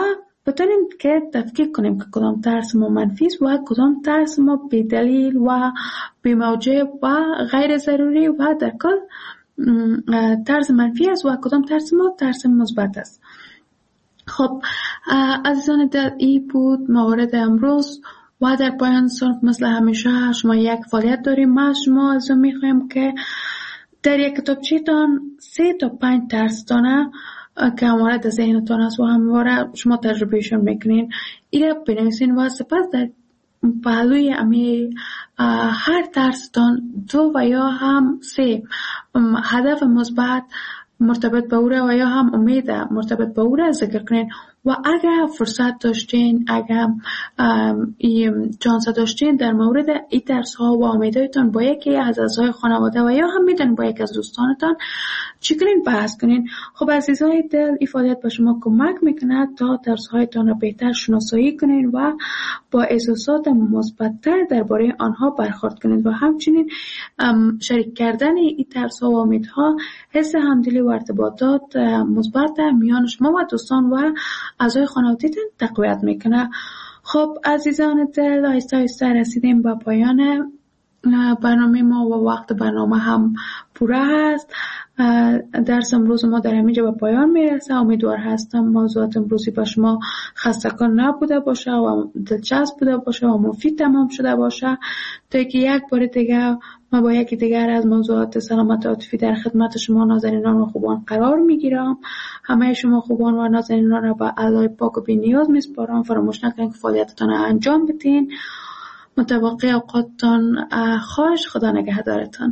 بتونیم که تفکیک کنیم که کدام ترس ما منفی است و کدام ترس ما بی‌دلیل و بی‌موجب و غیر ضروری و در کل ترس منفی است و کدام ترس ما ترس مثبت است. خب عزیزان دل، این بود موارد امروز و در پایان صنف مثل همیشه شما یک فعالیت داریم. ما از شما از میخوایم که در یک کتابچه تان 3 تا 5 ترس دانه که همواره ذهنتان است و همواره شما تجربهشون میکنین ایره بنویسین و سپس در پهلوی هر ترستان 2 و یا هم 3 هدف مثبت مرتبط به او و یا هم امید مرتبط به او را ذکر کنین و اگر فرصت داشتین، اگر چانس داشتین در مورد این ترس ها و امیدهایتان با یکی از اعضای خانواده و یا هم میدونین با یک از دوستانتان چی کنین بحث کنین. خب عزیزای دل، این فعالیت به شما کمک میکنه تا ترس هایتان را بهتر شناسایی کنین و با احساسات مثبت‌تر درباره آنها برخورد کنین و همچنین شریک کردن این ترس ها و امیدها حس همدلی و ارتباطات مثبت میان شما و دوستان و اعضای خانواده‌تان تقویت میکنه. خب عزیزان دل، آهسته آهسته رسیدیم به پایان برنامه ما و وقت برنامه هم پوره هست. درس امروز ما در همینجا به پایان میرسه. امیدوار هستم موضوعات امروزی با شما خسته‌کن نبوده باشه و دلچسب بوده باشه و مفید تمام شده باشه تا که یک بار دیگه ما با یکی دیگر از موضوعات سلامت عاطفی در خدمت شما نازنینان و خوبان قرار میگیرم. همه شما خوبان و نازنینان را به الله پاک و بی‌نیاز میسپارم. فراموش نکنید که فعالیتتان انجام بدین. متوقع اوقاتتان خواهش. خدا نگهدارتان.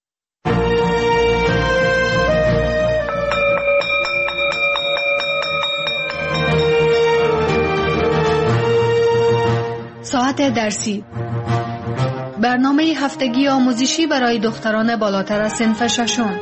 ساعت درسی، برنامه هفتگی آموزشی برای دختران بالاتر از صنف ششم.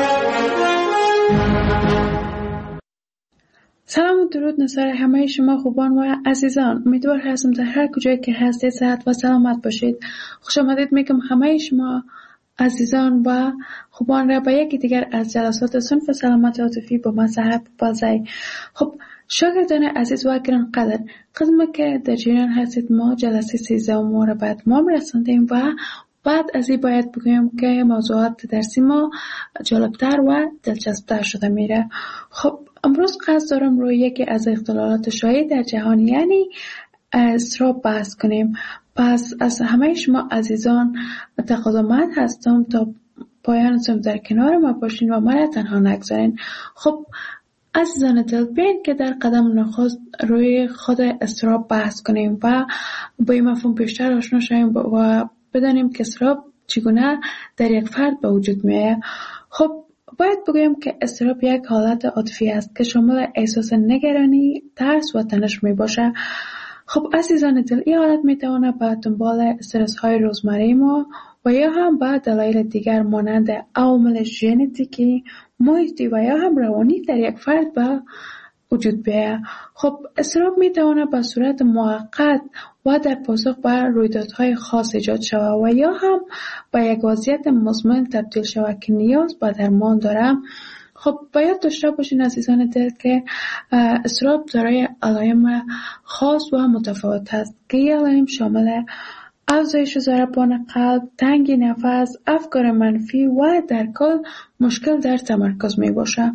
سلام و درود نثار همه شما خوبان و عزیزان. امیدوار هستم در هر کجایی که هستید صحت و سلامت باشید. خوش آمدید میگم همه شما عزیزان و خوبان را به یکی دیگر از جلسات صنف سلامت عاطفی با مصاحب بازی. خب شاگردان عزیز و گرانقدر، قدمی که در جریان هستید ما جلسه 13 را به اتمام رساندیم و بعد از این باید بگویم که موضوعات درسی ما جالبتر و دلچسبتر شده میره. خب امروز قصد دارم روی یکی از اختلالات شایع در جهان یعنی اضطراب بحث کنیم. پس از همه شما عزیزان تقاضامند هستم تا پایان صنف در کنار ما باشین و مرا تنها نگذارین. خب عزیزان دل، بیاین که در قدم نخست روی خود اضطراب بحث کنیم و با این مفهوم بیشتر آشنا شویم و بدانیم که اضطراب چگونه در یک فرد به وجود میآید. خب باید بگویم که اضطراب یک حالت عاطفی است که شامل احساس نگرانی، ترس و تنش می باشه. خب عزیزان دل، این حالت می تواند به دنبال استرس های روزمره ما و یا هم به دلایل دیگر مانند عوامل ژنتیکی، محیطی و یا هم روانی در یک فرد به وجود بیاید. خب اضطراب می تواند به صورت موقت و در پاسخ به رویدادهای خاص ایجاد شود و یا هم به یک وضعیت مزمن تبدیل شود که نیاز به درمان دارد. خب باید داشته باشین عزیزان دل که اضطراب دارای علائم خاص و متفاوت است که این علائم شامل افزایش ضربان قلب، تنگی نفس، افکار منفی و در کل مشکل در تمرکز می باشه.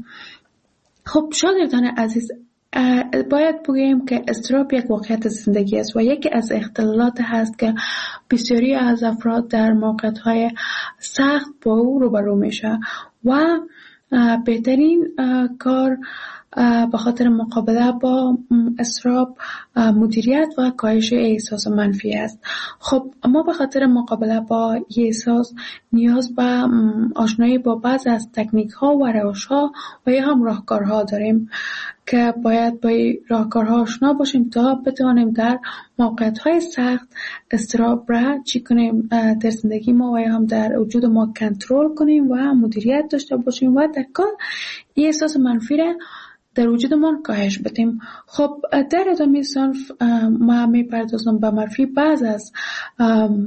خب شاگردان عزیز، باید بگوییم که اضطراب یک واقعیت زندگی است و یکی از اختلالات هست که بسیاری از افراد در موقعیت‌های سخت با او روبرو میشه و بهترین کار به خاطر مقابله با اضطراب مدیریت و کاهش احساس منفی است. خب ما به خاطر مقابله با این احساس نیاز به آشنایی با بعض از تکنیک ها و روش ها و یا هم راهکارها داریم که باید با این راهکارها آشنا باشیم تا بتوانیم در موقعیت های سخت اضطراب را چی کنیم در زندگی ما و یا هم در وجود ما کنترل کنیم و مدیریت داشته باشیم و در کل این احساس منفی را در وجودمان کاهش بدیم. خب در ادامه صنف ما میپردازم به معرفی بعض از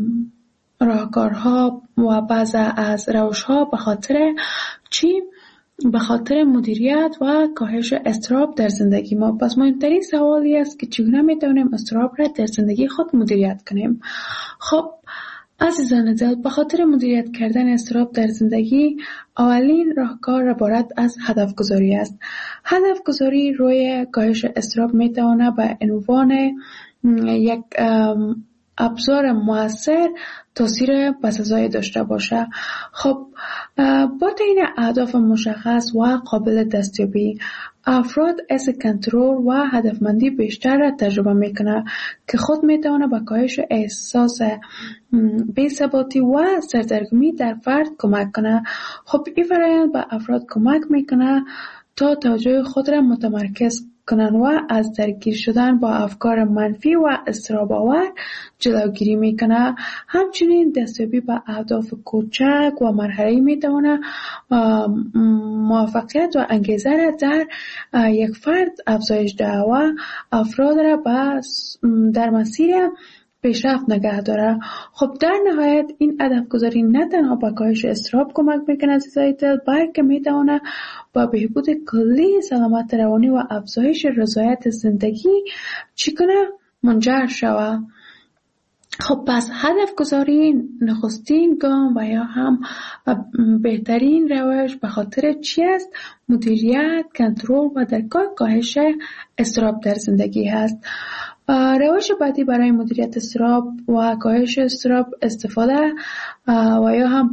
راهکارها و بعض از روش‌ها به خاطر چی به خاطر مدیریت و کاهش اضطراب در زندگی ما. پس مهمترین سوالی است که چگونه میتونیم اضطراب را در زندگی خود مدیریت کنیم. خب عزیزان دل، به خاطر مدیریت کردن اضطراب در زندگی اولین راهکار عبارت از هدف گذاری است. هدف گذاری روی کاهش اضطراب میتواند به عنوان یک ابزار مؤثر تاثیر پس‌ازایی داشته باشه. خب با تعیین اهداف مشخص و قابل دستیابی، افراد حس کنترل و هدفمندی بیشتر را تجربه میکنه که خود میتونه به کاهش احساس بی‌ثباتی و سردرگمی در فرد کمک کنه. خب این فرآیند به افراد کمک میکنه تا توجه خود را متمرکز کنن و از درگیر شدن با افکار منفی و اضطراب‌آور جلوگیری میکنه. همچنین دستیابی به اهداف کوچک و مرحله‌ای میتونه موفقیت و انگیزه را در یک فرد افزایش دهد و افراد را در مسیر پیشرفت نگه داره. خب در نهایت این هدف گذاری نه تنها به کاهش اضطراب کمک میکنه عزیزای دل، بلکه میتونه با بهبود کلی سلامت روانی و افزایش رضایت زندگی منجر شود. خب پس هدف گذاری نخستین گام و یا هم بهترین روش به خاطر چی است؟ مدیریت، کنترل و درک کاهش اضطراب در زندگی هست. روش بعدی برای مدیریت اضطراب و کاهش اضطراب استفاده و یا هم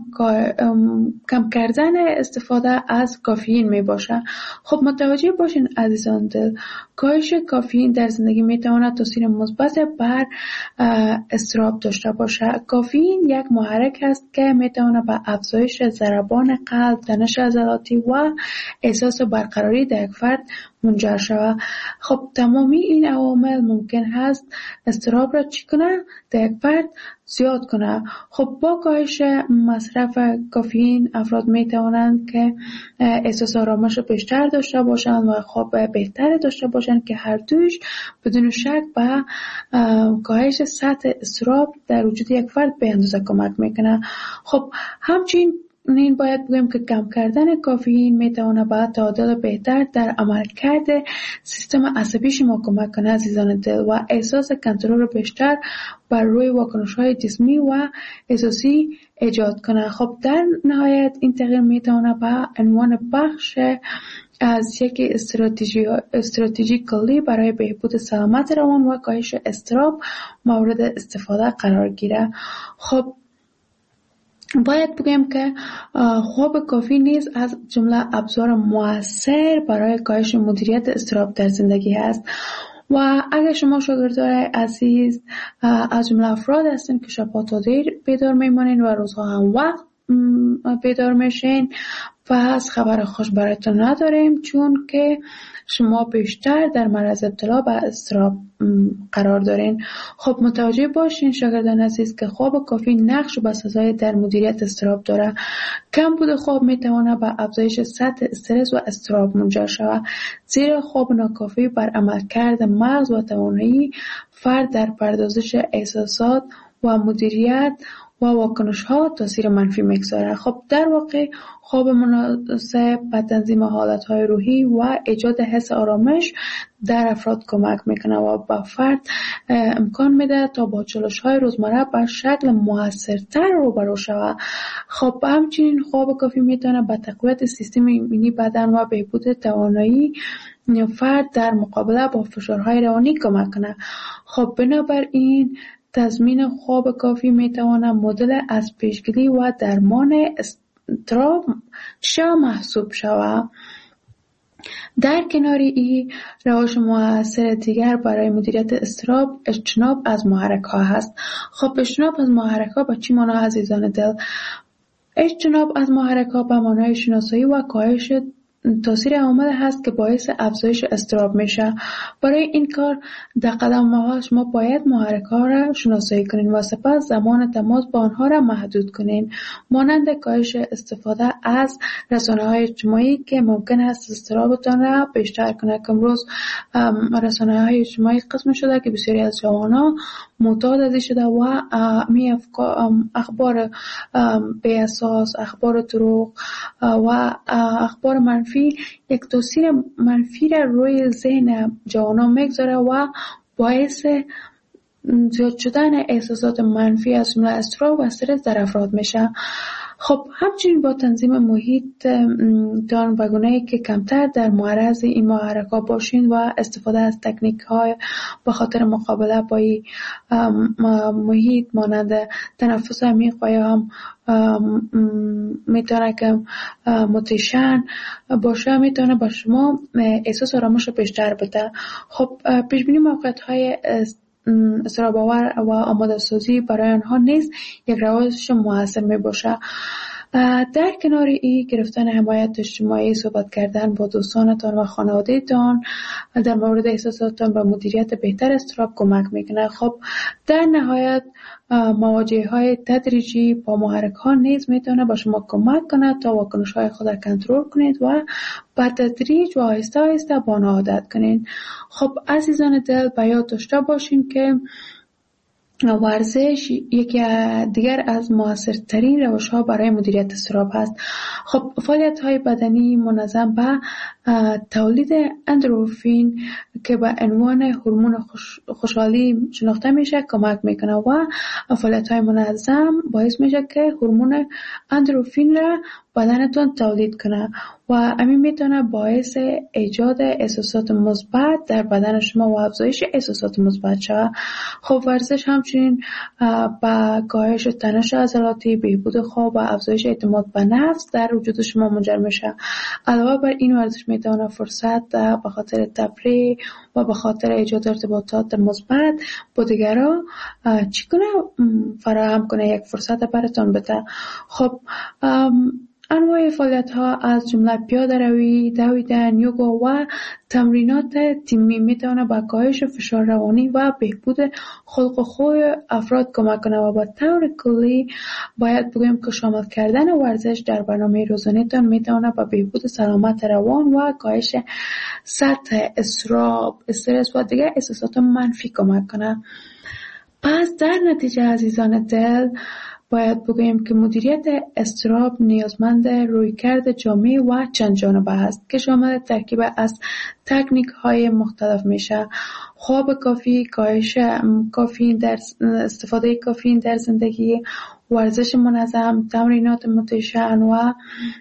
کم کردن استفاده از کافئین می باشه. خب متوجه باشین عزیزان دل، کاهش کافئین در زندگی می تواند تاثیر مثبت بر اضطراب داشته باشه. کافئین یک محرک است که می تواند به افزایش ضربان قلب، تنش عضلاتی و احساس برقراری در یک فرد منجر شود. خب تمامی این عوامل ممکن هست اضطراب را چی کنه؟ در یک فرد زیاد کنه. خب با کاهش مصرف کافئین افراد می توانند که احساس آرامش بیشتر داشته باشند و خواب بهتر داشته باشند که هر دوش بدون شک به کاهش سطح اضطراب در وجود یک فرد به اندازه کمک میکنه. خب همچنین باید بگیم که کم کردن کافئین میتونه به تعادل بهتر در عملکرد سیستم عصبی شما کمک کنه عزیزان دل و احساس کنترل بیشتر بر روی واکنش‌های جسمی و احساسی ایجاد کنه. خب در نهایت این تغییر میتونه به عنوان بخش از یک استراتژی کلی برای بهبود سلامت روان و کاهش اضطراب مورد استفاده قرار گیره. خب باید بگم که خواب کافی نیز از جمله ابزار مؤثر برای کاهش مدیریت اضطراب در زندگی است و اگر شما شاگردای عزیز از جمله افراد هستین که شب‌ها تا دیر بیدار میمانین و روزها هم وقت بیدار میشین، پس خبر خوش براتون نداریم، چون که شما بیشتر در معرض ابتلا به اضطراب قرار دارین. خب متوجه باشین شاگردان عزیز که خواب کافی نقش بسزای در مدیریت اضطراب داره. کم بود خواب میتونه به افزایش سطح استرس و اضطراب منجر شود، زیرا خواب ناکافی بر عملکرد مغز و توانایی فرد در پردازش احساسات و مدیریت و واکنش ها تاثیر منفی میگذاره. خب در واقع خواب مناسب به تنظیم حالت های روحی و ایجاد حس آرامش در افراد کمک میکنه و به فرد امکان میده تا با چالش های روزمره به شکل موثرتر روبرو شود. خب همچنین خواب کافی میتونه به تقویت سیستم ایمنی بدن و بهبود توانایی فرد در مقابله با فشارهای روانی کمک کنه. خب بنابراین تضمین خواب کافی میتواند مدل از پیشگیری و درمان اضطراب محسوب شود. در کنار این روش مؤثر دیگر برای مدیریت اضطراب اجتناب از محرک ها هست. خب اجتناب از محرک ها با چی معنی عزیزان دل؟ اجتناب از محرک ها به معنای شناسایی و کاهش تاثیر عامل هست که باعث افزایش اضطراب میشه. برای این کار در قدم اول شما باید محرک‌ها را شناسایی کنین و سپس زمان تماس با آنها را محدود کنین، مانند کاهش استفاده از رسانه‌های اجتماعی که ممکن است اضطرابتان را بیشتر کنه. که امروز رسانه‌های اجتماعی قسم شده که بسیاری از جوانان معتاد ازش شده و می اخبار بی اساس، اخبار دروغ و اخبار منفی یک تاثیر منفی را روی ذهن جوانان میگذاره و باعث زیاد شدن احساسات منفی از جمله اضطراب و استرس در افراد میشه. خب همچنین با تنظیم محیط تان و گونه‌ای که کمتر در معرض این محرک‌ها باشین و استفاده از تکنیک‌های به خاطر مقابله با این محیط مانند تنفس عمیق و یا هم میتونه که موتیشن باشه، میتونه با شما احساس آرامش بیشتر بده. خب پیشبینی موقعیت‌های اضطراب آور و آماده سازی برای آنها نیز یک روش موثر می باشه. در کنار این گرفتن حمایت اجتماعی، صحبت کردن با دوستانتان و خانواده‌تان در مورد احساساتتان و مدیریت بهتر اضطراب کمک میکنه. خب در نهایت مواجهه‌های تدریجی با محرک‌ها نیز میتونه با شما کمک کنه تا واکنش‌های خود را کنترل کنید و با تدریج و آهسته آهسته با آن عادت کنید. خب عزیزان دل، به یاد داشته باشین که ورزش یکی دیگر از موثرترین روش‌ها برای مدیریت اضطراب هست. خب فعالیت‌های بدنی منظم به تولید اندروفین که به عنوان هورمون خوشحالی شناخته میشه کمک میکنه و فعالیت‌های منظم باعث میشه که هورمون اندروفین را بدنتون تولید کنه و همین میتونه باعث ایجاد احساسات مثبت در بدن شما و افزایش احساسات مثبت شود. خب ورزش همچنین با کاهش تنش عضلاتی، بهبود خواب و افزایش اعتماد به نفس در وجود شما منجر میشه. علاوه بر این ورزش میتونه فرصت به خاطر تفریح و به خاطر ایجاد ارتباطات مثبت با دیگران چگونه فراهم کنه، یک فرصت براتون بده. خب انواع فعالیت‌ها از جمله پیاده روی، دویدن، یوگا و تمرینات تیمی میتونه با کاهش فشار روانی و بهبود خلق و خوی افراد کمک کنه و با طور کلی باید بگویم که شامل کردن ورزش در برنامه روزانه‌تان میتونه با بهبود سلامت روان و کاهش سطح اضطراب، استرس و دیگر احساسات منفی کمک کنه. پس در نتیجه عزیزان دل باید بگوییم که مدیریت اضطراب نیازمند رویکرد جامع و چند جانبه است که شامل ترکیب از تکنیک‌های مختلف میشه: خواب کافی، کاهش کافئین در استفاده کافئین در زندگی، ورزش منظم، تمرینات موتیشن و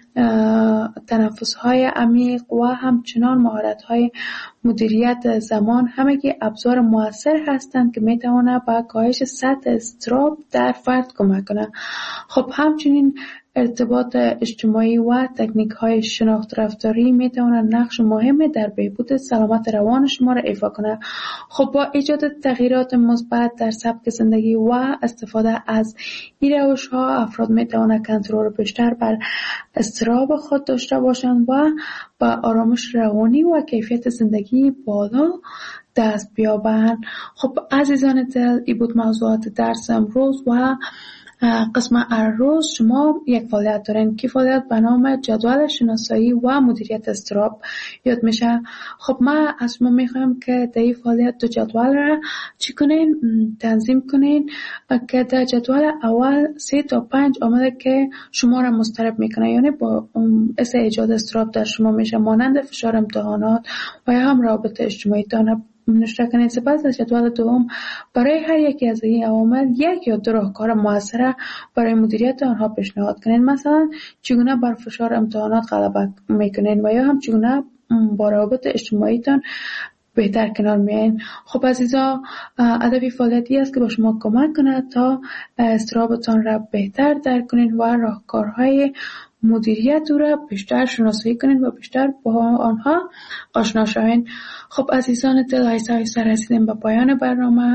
تنفس‌های عمیق و همچنان مهارت‌های مدیریت زمان، همگی ابزار مؤثر هستند که می‌توانند به کاهش سطح اضطراب در فرد کمک کنند. خب همچنین ارتباط اجتماعی و تکنیک‌های شناخت رفتاری می‌توانند نقش مهمی در بهبود سلامت روان شما را ایفا کنند. خب با ایجاد تغییرات مثبت در سبک زندگی و استفاده از این روش‌ها افراد می‌توانند کنترل بیشتر بر اضطراب خود داشته باشند و با آرامش روانی و کیفیت زندگی بالا دست بیابند. خب عزیزان دل، این بود موضوعات درس امروز و قسم روز شما یک فعالیت دارین که فعالیت به نام جدول شناسایی و مدیریت اضطراب یاد میشه. خب ما از شما میخوایم که در این فعالیت دو جدول را چی کنین؟ تنظیم کنین که در جدول اول 3 تا 5 عامل که شما را مضطرب میکنه، یعنی با باعث ایجاد اضطراب در شما میشه، مانند فشار امتحانات و یا هم رابط اجتماعی تان نوشته کنید. سپس در جدول دوم برای هر یکی از این عوامل 1 یا 2 راهکار موثر برای مدیریت آنها پیشنهاد کنید. مثلا چگونه بر فشار امتحانات غلبه میکنین و یا هم چگونه با روابط اجتماعی تان بهتر کنار میاین. خب عزیزا، هدف فعالیتی است که با شما کمک کنه تا اضطرابتان را بهتر درک کنین و راهکارهای مدیریت او را بیشتر شناسایی کنین و بیشتر با آنها آشنا شوین. خب عزیزان دل، آهسته آهسته رسیدیم به پایان برنامه.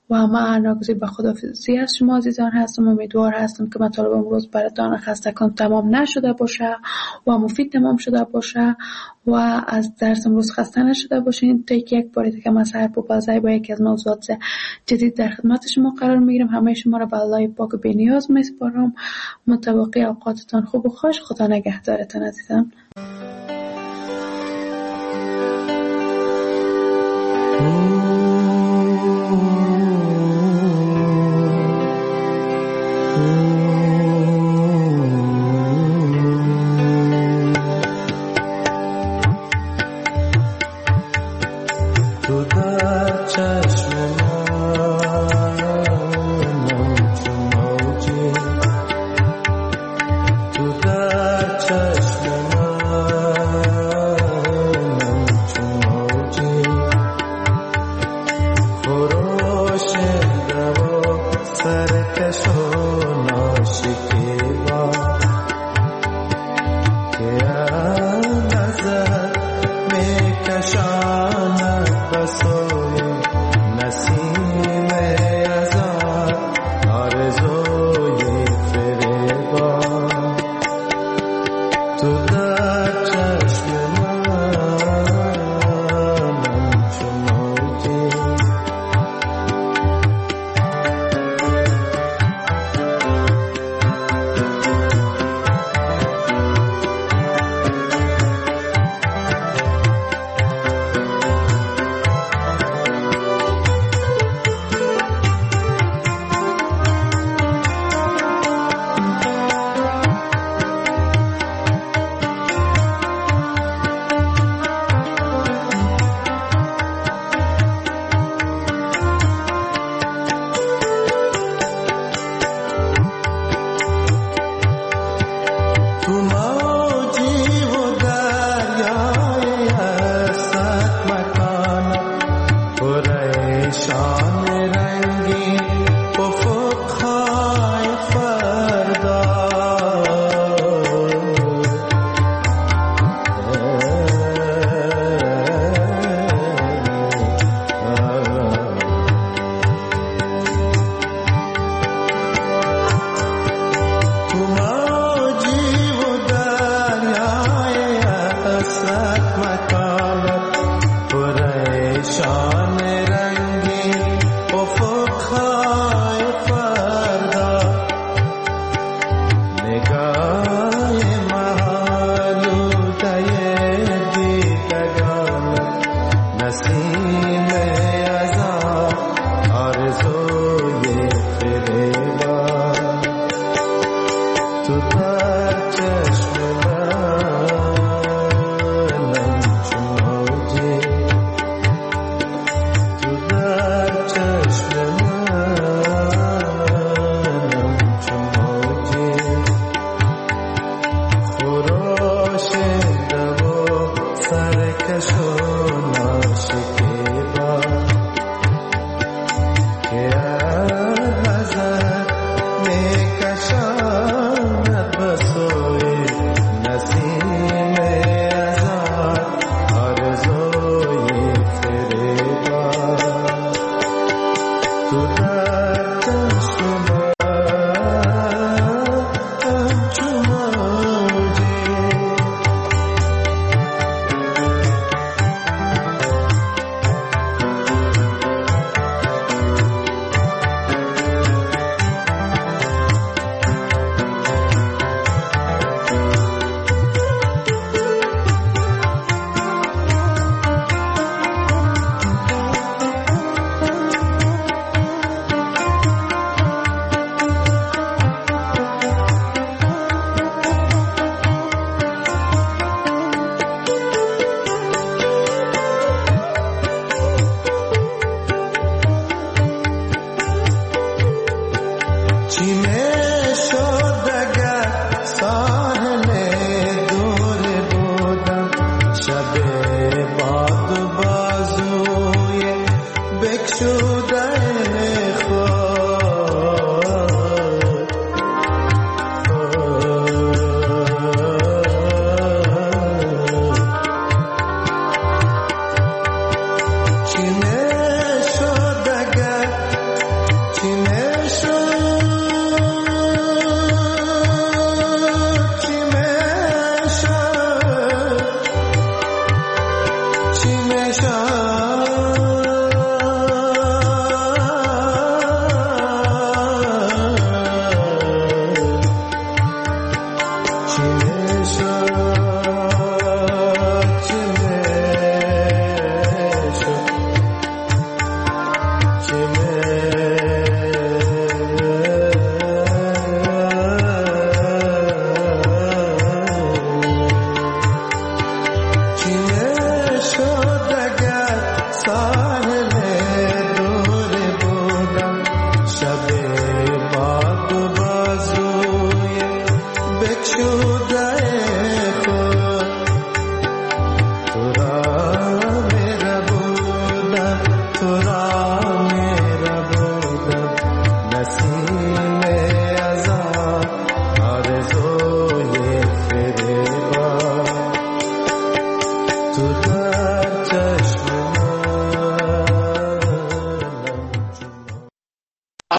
و من ناگزیر به خداحافظی از شما عزیزان هستم. امیدوار هستم که مطالب امروز براتان خستگان تمام نشده باشه و مفید تمام شده باشه و از درس امروز خسته نشده باشین. تا یک بار دیگه من سحر پوپلزی با یکی از موضوعات جدید در خدمت شما قرار میگیرم. همه شما را به الله پاک بی‌نیاز میسپارم. متوقع اوقاتتان خوب و خوش. خدا نگهدارتان عزیزان. Nashike Nasib